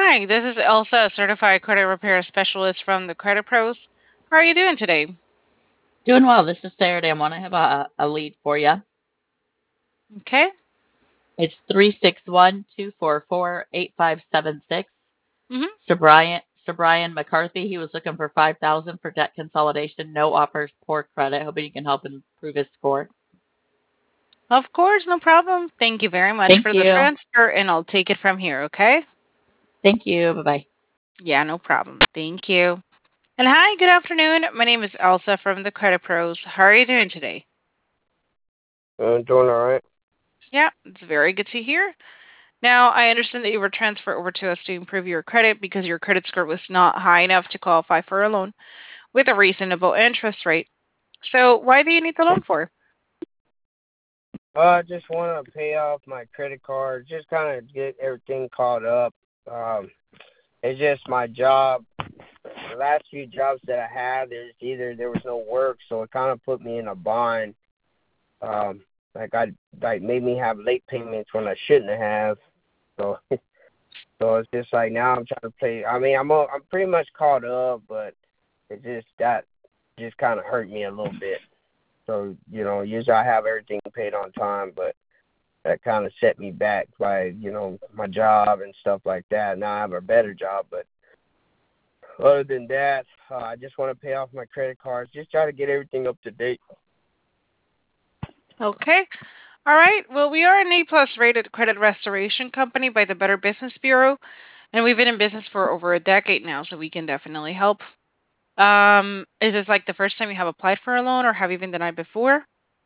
Hi, this is Elsa, a certified credit repair specialist from the Credit Pros. How are you doing today? Doing well. This is Saturday. I want to have a lead for you. Okay. It's 361-244-8576. Mm-hmm. Sir Brian McCarthy. He was looking for 5,000 for debt consolidation. No offers, poor credit. Hoping you can help improve his score. Of course, no problem. Thank you very much Thank for the you. transfer, and I'll take it from here, okay? Thank you. Bye bye. Yeah, no problem. Thank you. And hi, good afternoon. My name is Elsa from the Credit Pros. How are you doing today? Doing all right. Yeah, it's very good to hear. Now, I understand that you were transferred over to us to improve your credit because your credit score was not high enough to qualify for a loan with a reasonable interest rate. So, why do you need the loan for? I just want to pay off my credit card, just kind of get everything caught up. Um, it's just my job. The last few jobs that I had, there's either there was no work, so it kind of put me in a bind. Um, like made me have late payments when I shouldn't have. So, so it's just like now I'm trying to pay. I mean, I'm pretty much caught up, but it just that just kind of hurt me a little bit. So, usually I have everything paid on time, but that kind of set me back by, my job and stuff like that. Now I have a better job, but other than that, I just want to pay off my credit cards, just try to get everything up to date. Okay. All right. Well, we are an A-plus rated credit restoration company by the Better Business Bureau, and we've been in business for over a decade now, so we can definitely help. Is this like the first time you have applied for a loan, or have you been denied before?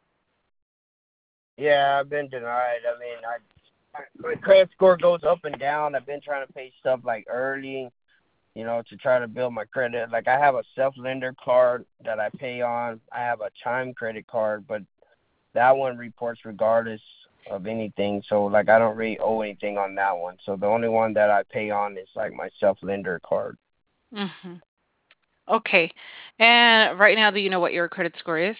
Yeah, I've been denied. I mean, my credit score goes up and down. I've been trying to pay stuff like early, to try to build my credit. Like I have a self-lender card that I pay on. I have a Chime credit card, but that one reports regardless of anything. So like I don't really owe anything on that one. So the only one that I pay on is like my self-lender card. Mm-hmm. Okay. And right now, do you know what your credit score is?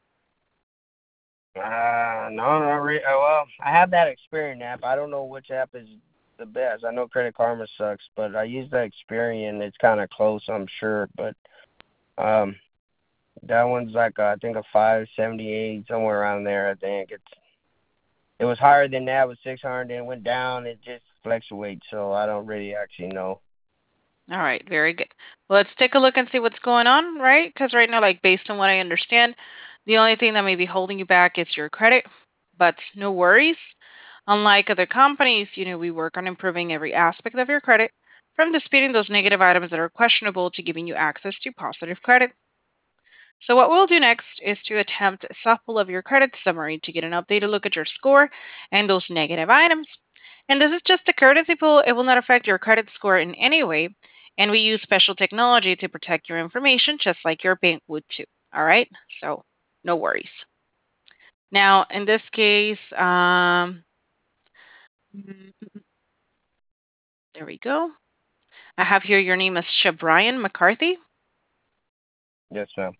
No, not really. Well, I have that Experian app. I don't know which app is the best. I know Credit Karma sucks, but I use the Experian. It's kind of close, I'm sure. But um, that one's like I think a 578 somewhere around there. I think it was higher than that with 600, then it went down. It just fluctuates, so I don't really actually know. All right, very good. Well, let's take a look and see what's going on, right? Because right now, like based on what I understand, the only thing that may be holding you back is your credit, but no worries. Unlike other companies, we work on improving every aspect of your credit, from disputing those negative items that are questionable to giving you access to positive credit. So, what we'll do next is to attempt a sample of your credit summary to get an updated look at your score and those negative items. And this is just a courtesy poll, it will not affect your credit score in any way. And we use special technology to protect your information, just like your bank would too. All right? So, no worries. Now, in this case, there we go. I have here your name is Shabrian McCarthy. Yes, ma'am.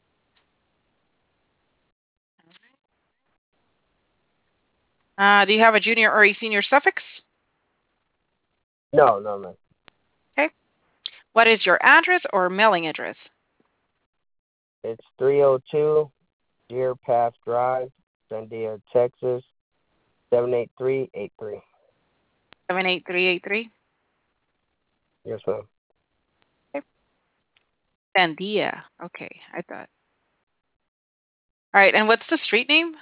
Do you have a junior or a senior suffix? No, no, ma'am. Okay. What is your address or mailing address? It's 302 Deer Path Drive, Sandia, Texas, 78383. 78383. Yes, ma'am. Okay. Sandia. Okay, I thought. All right, and what's the street name?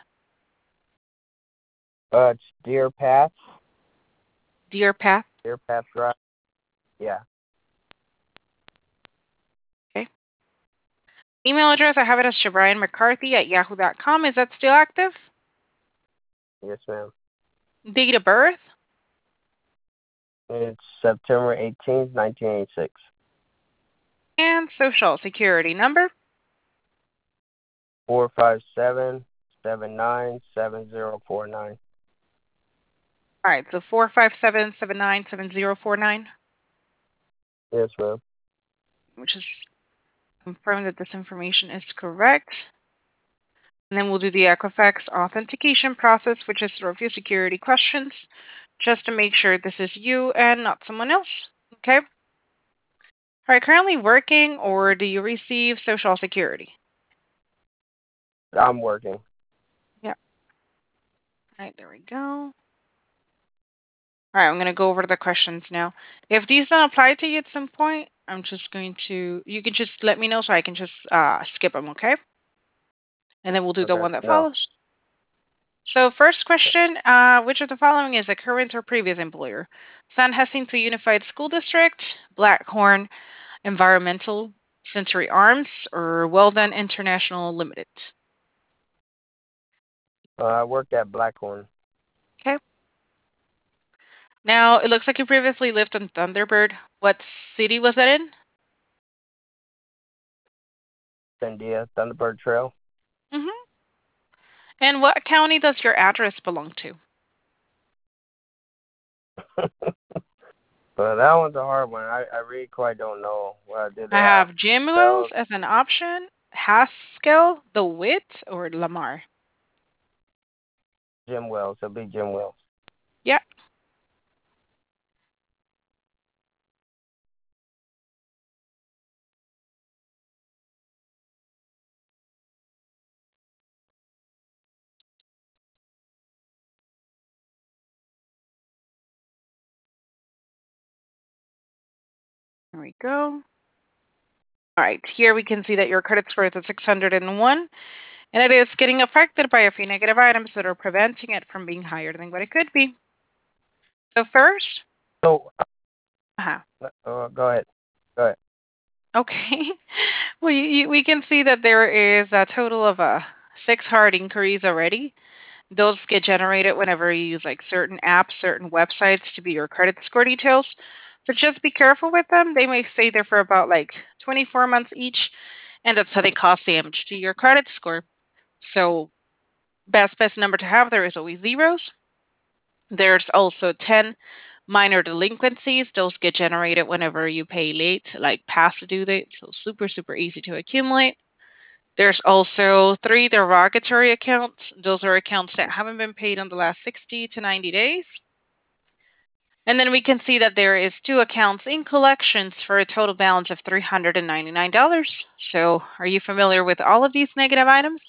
It's Deer Path, Deer Path. Deer Path Drive. Yeah. Okay. Email address, I have it as shabrianmccarthy at yahoo.com. Is that still active? Yes, ma'am. Date of birth It's September 18th, 1986. and social security number. 457-797049. All right, so 457797049, Yes, ma'am. which is confirm that this information is correct. And then we'll do the Equifax authentication process, which is through a few security questions, just to make sure this is you and not someone else. Okay. Are you currently working or do you receive Social Security? I'm working. Yeah. All right, there we go. All right, I'm going to go over the questions now. If these don't apply to you at some point, I'm just going to, you can just let me know so I can just skip them, okay? And then we'll do the Okay. one that No. follows. So, first question, which of the following is a current or previous employer? San Jacinto Unified School District, Blackhorn Environmental, Century Arms, or Weldon International Limited? I worked at Blackhorn. Okay. Now, it looks like you previously lived in Thunderbird. What city was that in? Sandia, Thunderbird Trail. Mm-hmm. And what county does your address belong to? But that one's a hard one. I really quite don't know what I did. I have Jim Bells, Wells as an option, Haskell, DeWitt, or Lamar. Jim Wells. It'll be Jim Wells. Yeah. There we go. All right, here we can see that your credit score is at 601, and it is getting affected by a few negative items that are preventing it from being higher than what it could be. So first, So, uh-huh. go ahead. Go ahead. Okay. Well, we can see that there is a total of 6 hard inquiries already. Those get generated whenever you use like certain apps, certain websites to be your credit score details. So just be careful with them. They may stay there for about like 24 months each, and that's how they cause damage to your credit score. So best number to have there is always zeros. There's also 10 minor delinquencies. Those get generated whenever you pay late, like past due date. So super easy to accumulate. There's also 3 derogatory accounts. Those are accounts that haven't been paid in the last 60 to 90 days. And then we can see that there is 2 accounts in collections for a total balance of $399. So, are you familiar with all of these negative items?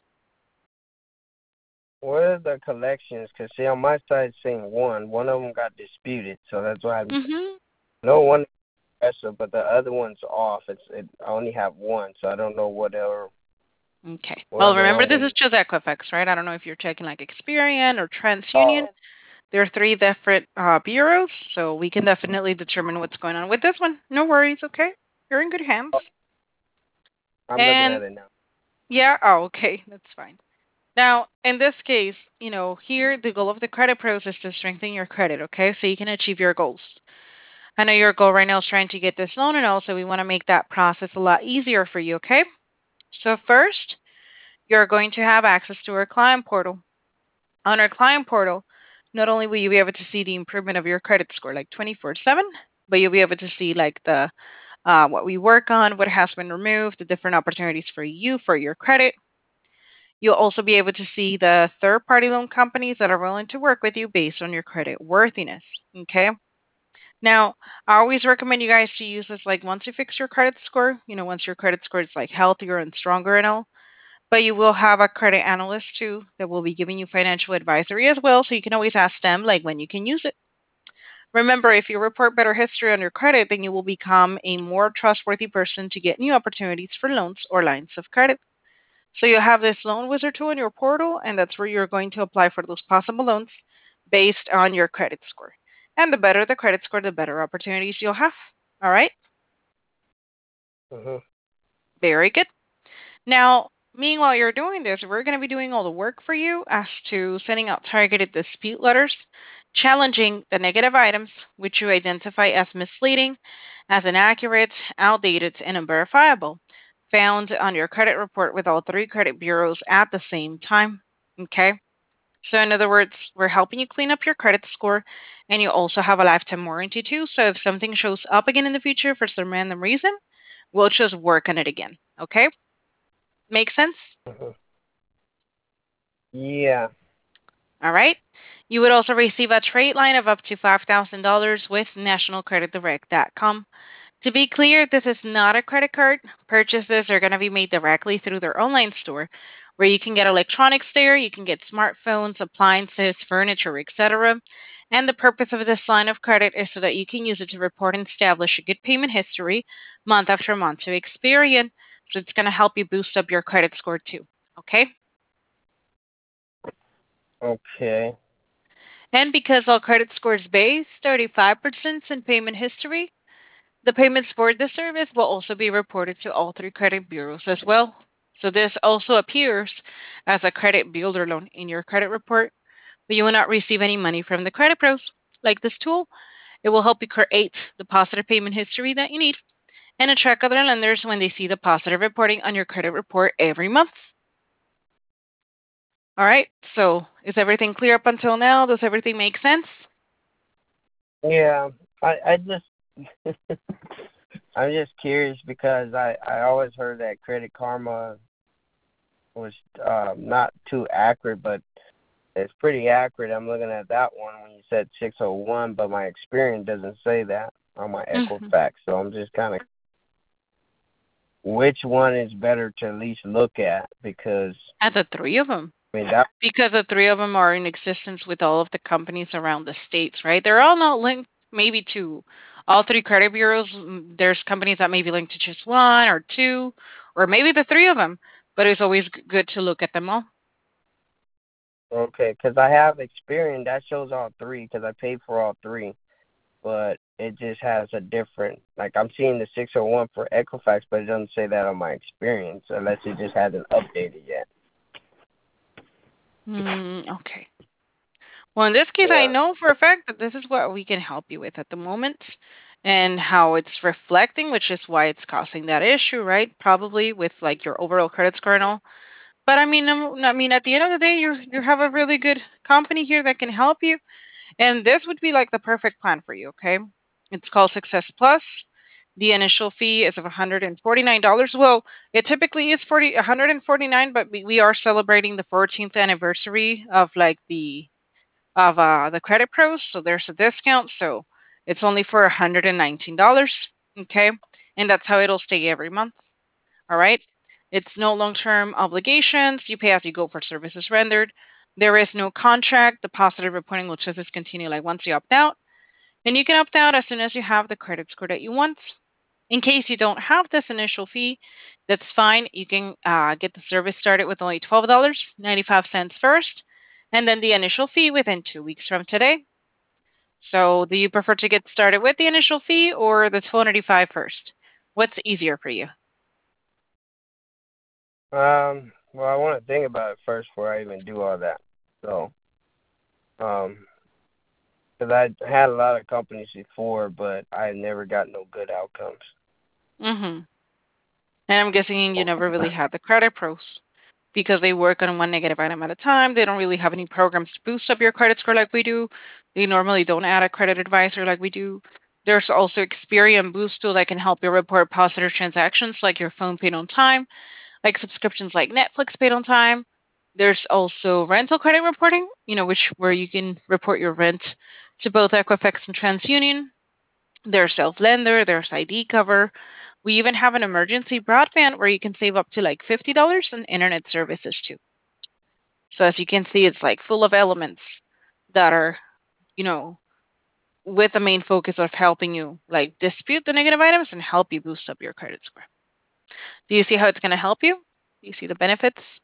What are the collections? Because, see, on my side, it's saying one. One of them got disputed, so that's why I Mm-hmm. know one special, but the other one's off. I only have one, so I don't know Okay. what Well, other remember one this was. is just Equifax, right? I don't know if you're checking like Experian or TransUnion. Oh, There are 3 different bureaus, so we can definitely determine what's going on with this one. No worries, okay? You're in good hands. I'm looking And at it now. yeah, oh, okay, that's fine. Now, in this case, here the goal of the credit process is to strengthen your credit, okay? So you can achieve your goals. I know your goal right now is trying to get this loan, and also we want to make that process a lot easier for you, okay? So, first, you're going to have access to our client portal. On our client portal, not only will you be able to see the improvement of your credit score like 24/7, but you'll be able to see like the what we work on, what has been removed, the different opportunities for you for your credit. You'll also be able to see the third party loan companies that are willing to work with you based on your credit worthiness. Okay. Now, I always recommend you guys to use this like once you fix your credit score, once your credit score is like healthier and stronger and all. But you will have a credit analyst too that will be giving you financial advisory as well. So you can always ask them like when you can use it. Remember, if you report better history on your credit, then you will become a more trustworthy person to get new opportunities for loans or lines of credit. So you have this loan wizard tool in your portal, and that's where you're going to apply for those possible loans based on your credit score. And the better the credit score, the better opportunities you'll have. All right? Hmm. Very good. Now, meanwhile you're doing this, we're going to be doing all the work for you as to sending out targeted dispute letters, challenging the negative items which you identify as misleading, as inaccurate, outdated, and unverifiable, found on your credit report with all 3 credit bureaus at the same time. Okay? So, in other words, we're helping you clean up your credit score, and you also have a lifetime warranty too. So, if something shows up again in the future for some random reason, we'll just work on it again. Okay? Make sense? Hmm. Yeah. All right. You would also receive a trade line of up to $5,000 with nationalcreditdirect.com. To be clear, this is not a credit card. Purchases are going to be made directly through their online store, where you can get electronics there, you can get smartphones, appliances, furniture, etc. And the purpose of this line of credit is so that you can use it to report and establish a good payment history month after month to Experian. So it's going to help you boost up your credit score too. Okay? Okay. And because all credit scores base 35% in payment history, the payments for this service will also be reported to all three credit bureaus as well. So this also appears as a credit builder loan in your credit report, but you will not receive any money from the credit pros. Like this tool, it will help you create the positive payment history that you need and attract other lenders when they see the positive reporting on your credit report every month. All right, so is everything clear up until now? Does everything make sense? Yeah. I just I'm just curious because I always heard that Credit Karma was not too accurate, but it's pretty accurate. I'm looking at that one when you said 601, but my experience doesn't say that on my Mhm. Equifax. So I'm just kind of which one is better to at least look at because At the three of them. I mean that. Because the three of them are in existence with all of the companies around the states, right? They're all not linked maybe to all three credit bureaus. There's companies that may be linked to just one or two, or maybe the three of them. But it's always good to look at them all. Okay, because I have experience that shows all three because I paid for all three, but it just has a different. Like I'm seeing the 601 for Equifax, but it doesn't say that on my experience unless it just hasn't updated yet. Okay. Well, in this case, I Yeah. know for a fact that this is what we can help you with at the moment and how it's reflecting, which is why it's causing that issue, right? Probably with like your overall credit score and all. But I mean, at the end of the day, you have a really good company here that can help you, and this would be like the perfect plan for you. Okay, it's called Success Plus. The initial fee is of $149. Well, it typically is 149, but we are celebrating the 14th anniversary of like the credit pros, so there's a discount, so it's only for $119. Okay, and that's how it'll stay every month. All right. It's no long term obligations. You pay as you go for services rendered. There is no contract. The positive reporting will just discontinue like once you opt out. And you can opt out as soon as you have the credit score that you want. In case you don't have this initial fee, that's fine. You can get the service started with only $12.95 first, and then the initial fee within 2 weeks from today. So, do you prefer to get started with the initial fee or the $12.95 first? What's easier for you? Well, I want to think about it first before I even do all that. So, because I had a lot of companies before, but I never got no good outcomes. Mm-hmm. And I'm guessing you never really had the credit pros because they work on one negative item at a time. They don't really have any programs to boost up your credit score like we do. They normally don't add a credit advisor like we do. There's also Experian Boost tool that can help you report positive transactions like your phone paid on time, like subscriptions like Netflix paid on time. There's also rental credit reporting, which where you can report your rent to both Equifax and TransUnion. There's self lender, there's ID cover. We even have an emergency broadband where you can save up to like $50 on internet services too. So as you can see, it's like full of elements that are, you know, with the main focus of helping you like dispute the negative items and help you boost up your credit score. Do you see how it's going to help you? Do you see the benefits?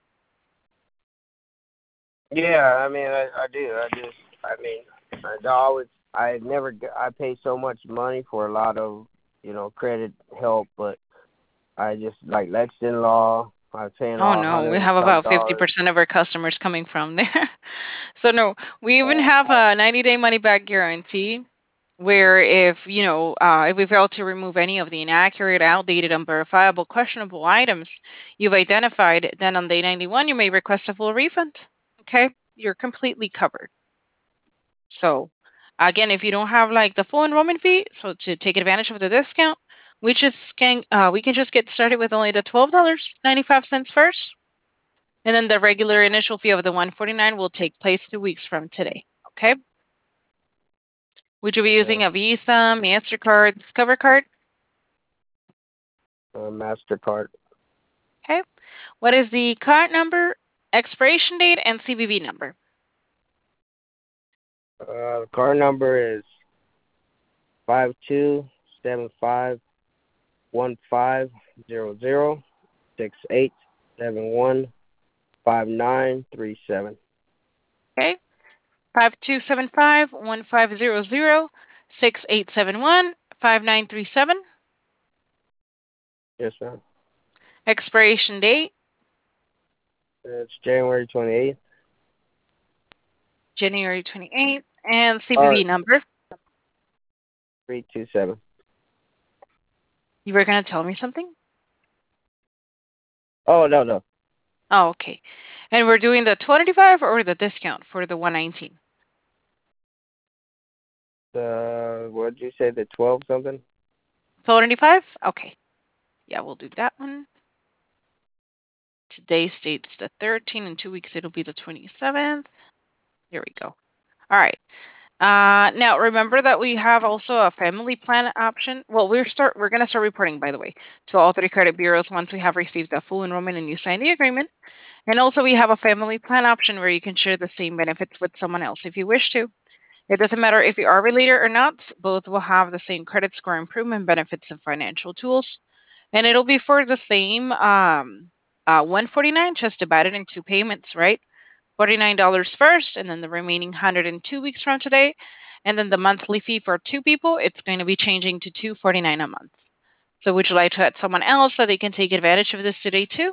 Yeah, I mean, I do. I mean, I always, I pay so much money for a lot of, credit help, but I just like Lexington Law. I was paying Oh all no, we hundred and have some about dollars. 50% of our customers coming from there. So no, we even Uh, have a 90-day money back guarantee where if we fail to remove any of the inaccurate, outdated, unverifiable, questionable items you've identified, then on day 91 you may request a full refund. Okay? You're completely covered. So again, if you don't have like the full enrollment fee, so to take advantage of the discount, we can just get started with only the $12.95 first. And then the regular initial fee of the $149 will take place 2 weeks from today. Okay? Would you be using a Visa, MasterCard, Discover card? MasterCard. Okay. What is the card number, expiration date, and CVV number? The card number is 5275150068715937. Okay. 5275-1500-6871-5937. Yes, ma'am. Expiration date, It's January 28th. January 28th. And Or CVV number. 327. You were going to tell me something? Oh, no. Oh, okay. And we're doing the 25 or the discount for the 119? What did you say? The 12 something? 25? Okay. Yeah, we'll do that one. Today states the 13th. In 2 weeks, it'll be the 27th. There we go. All right. Now remember that we have also a family plan option. Well, we're gonna start reporting, by the way, to all three credit bureaus once we have received the full enrollment and you sign the agreement. And also we have a family plan option where you can share the same benefits with someone else if you wish to. It doesn't matter if you are related or not, both will have the same credit score improvement benefits and financial tools. And it'll be for the same 149, just divided in two payments, right? $49 first, and then the remaining 100 in 2 weeks from today. And then the monthly fee for two people, it's going to be changing to $249 a month. So would you like to add someone else so they can take advantage of this today too?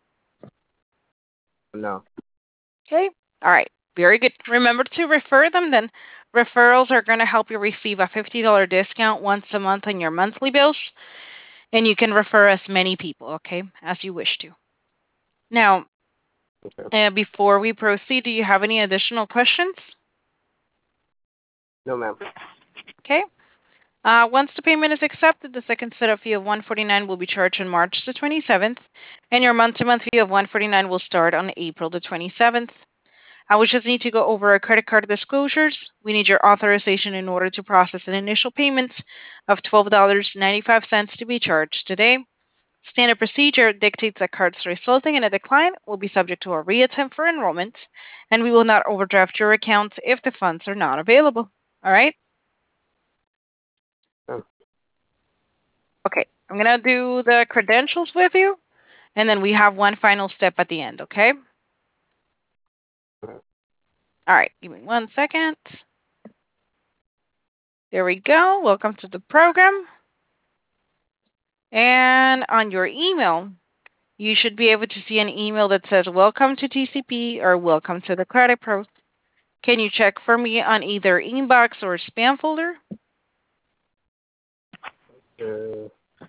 No. Okay. All right. Very good. Remember to refer them. Then referrals are going to help you receive a $50 discount once a month on your monthly bills. And you can refer as many people, okay, as you wish to. Now, Okay. before we proceed, do you have any additional questions? No, ma'am. Okay. Once the payment is accepted, the second set of fee of $149 will be charged on March the 27th, and your month-to-month fee of $149 will start on April the 27th. We just need to go over our credit card disclosures. We need your authorization in order to process an initial payment of $12.95 to be charged today. Standard procedure dictates that cards resulting in a decline will be subject to a reattempt for enrollment, and we will not overdraft your account if the funds are not available. All right? Oh, Okay, I'm going to do the credentials with you, and then we have one final step at the end, okay? okay. All right, give me 1 second. There we go. Welcome to the program. And on your email, you should be able to see an email that says welcome to TCP or welcome to the Credit Pros. Can you check for me on either inbox or spam folder? Uh,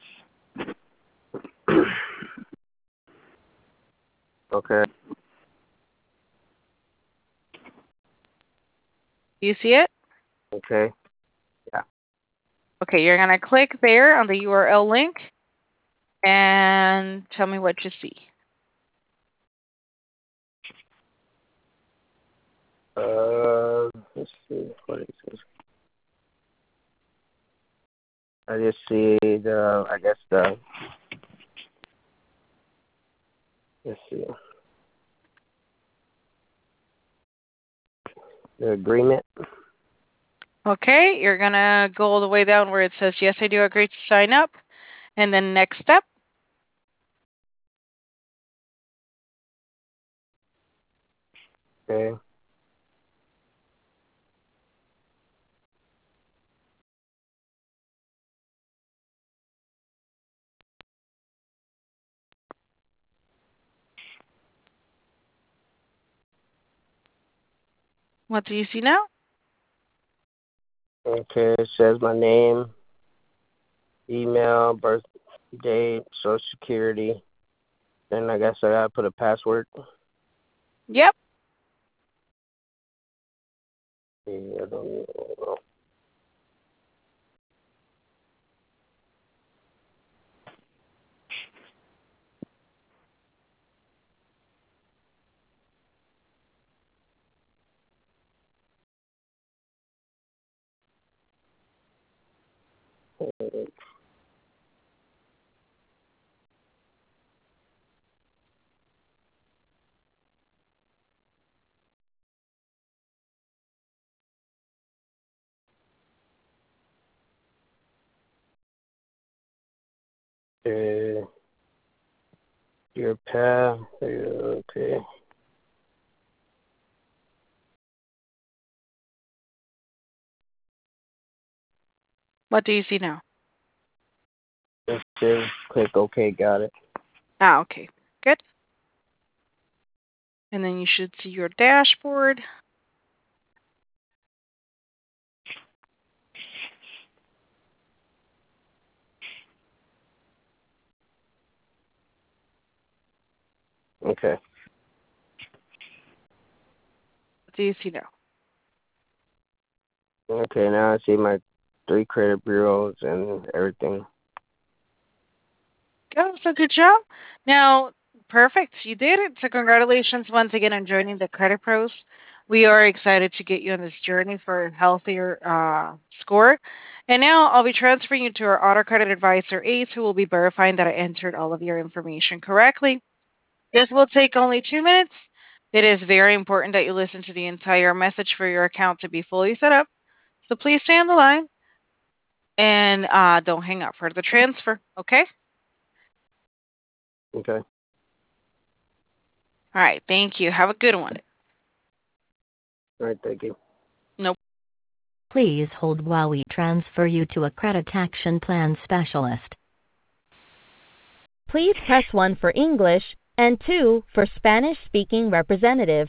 okay. Do you see it? Okay. Yeah. Okay, you're going to click there on the URL link and tell me what you see. Let's see. What is this? I just see let's see. The agreement. Okay, you're going to go all the way down where it says, yes, I do agree to sign up. And then next step. Okay. What do you see now? Okay. It says my name, email, birth date, social security. Then I guess I gotta put a password. Yep. Yeah, I don't know. Uh, your path. Okay. What do you see now? Just click OK. Got it. Ah, okay. Good. And then you should see your dashboard. Okay. What do you see now? Okay. Now I see my 3 credit bureaus and everything. Oh, so good job. Now, perfect. You did it. So congratulations once again on joining the Credit Pros. We are excited to get you on this journey for a healthier score. And now I'll be transferring you to our auto credit advisor, Ace, who will be verifying that I entered all of your information correctly. This will take only 2 minutes. It is very important that you listen to the entire message for your account to be fully set up. So please stay on the line and don't hang up for the transfer, okay? Okay. All right, thank you. Have a good one. All right. Thank you. Nope. Please hold while we transfer you to a credit action plan specialist. Please press 1 for English and 2 for Spanish-speaking representative.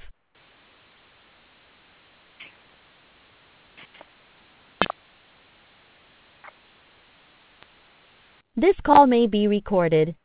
This call may be recorded.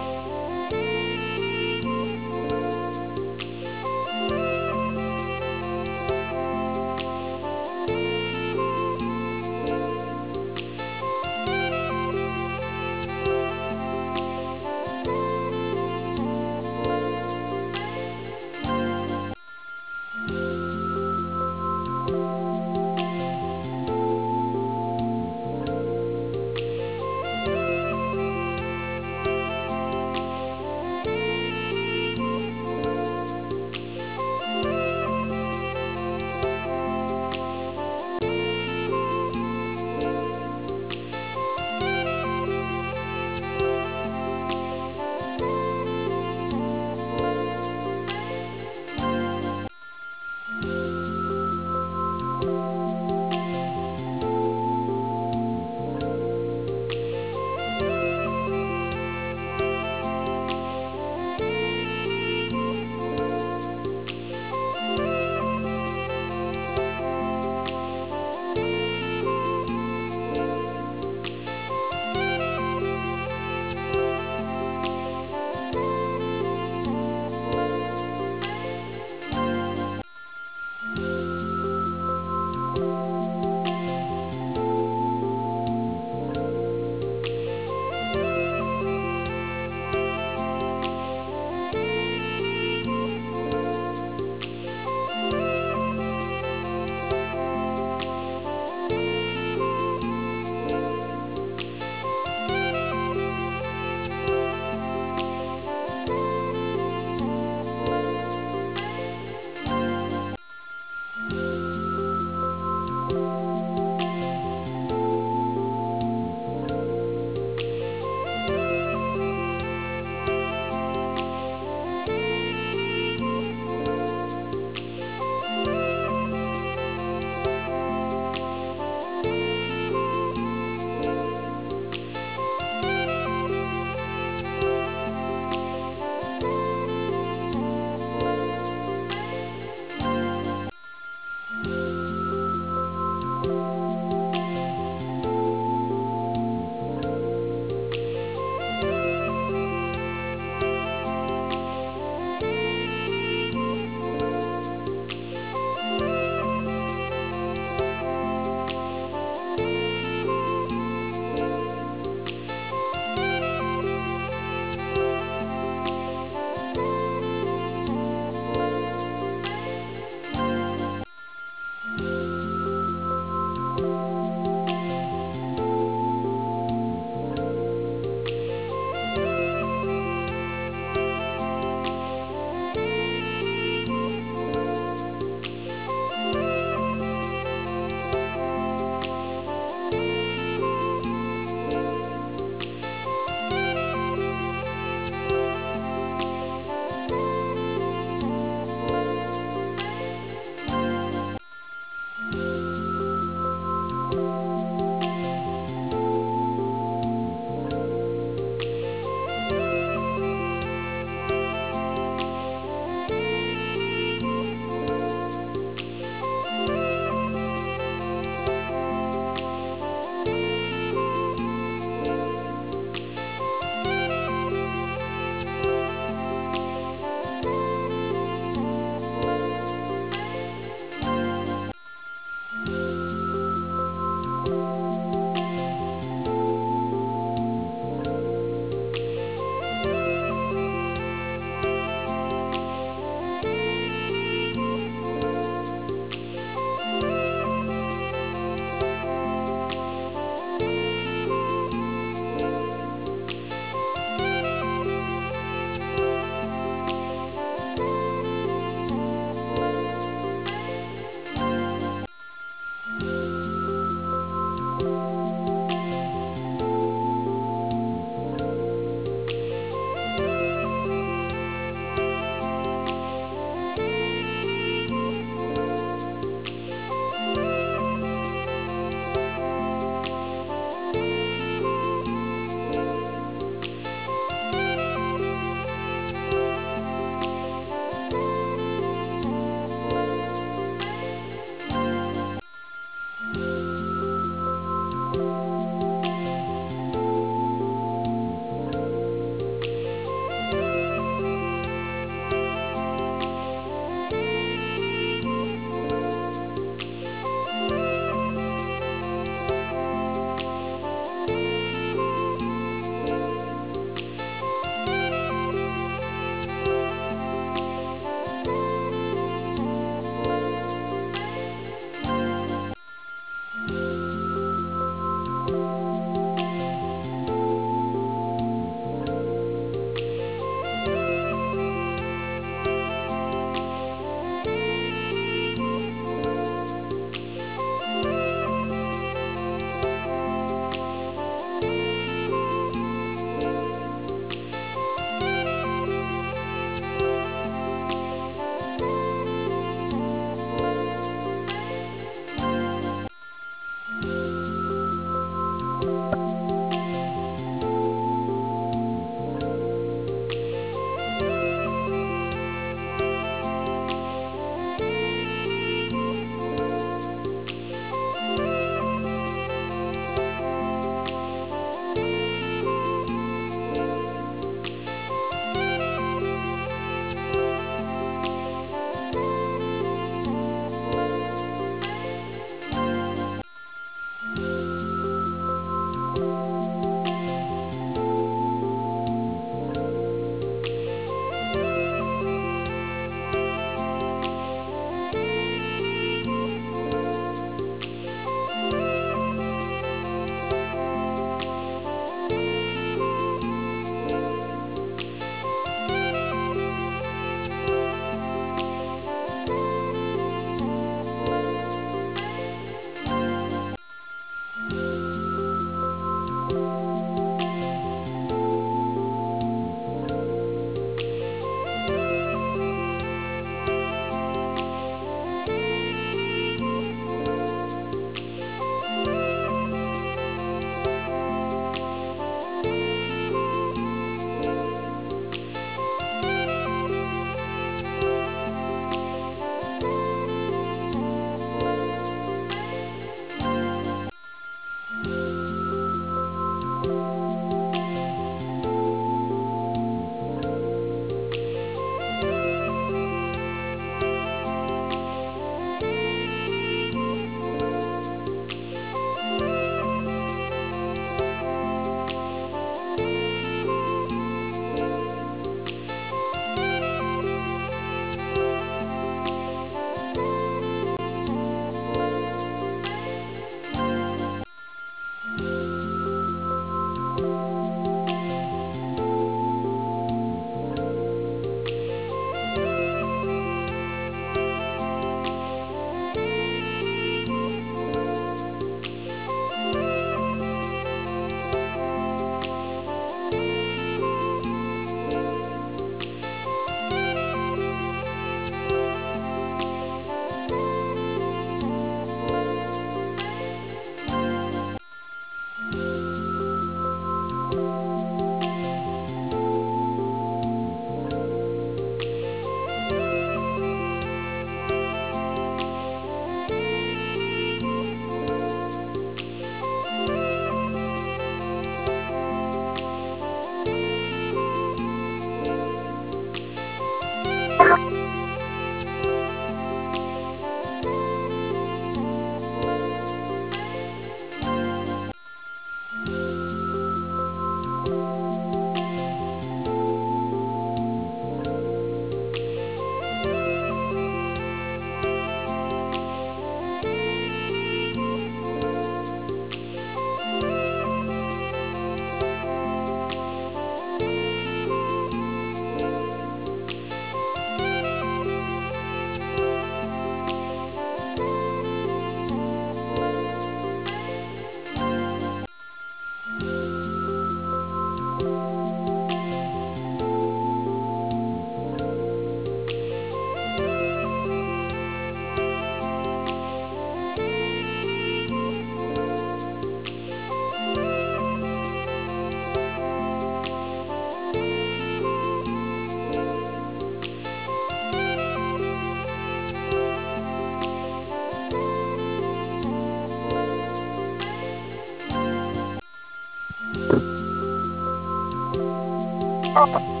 Oh.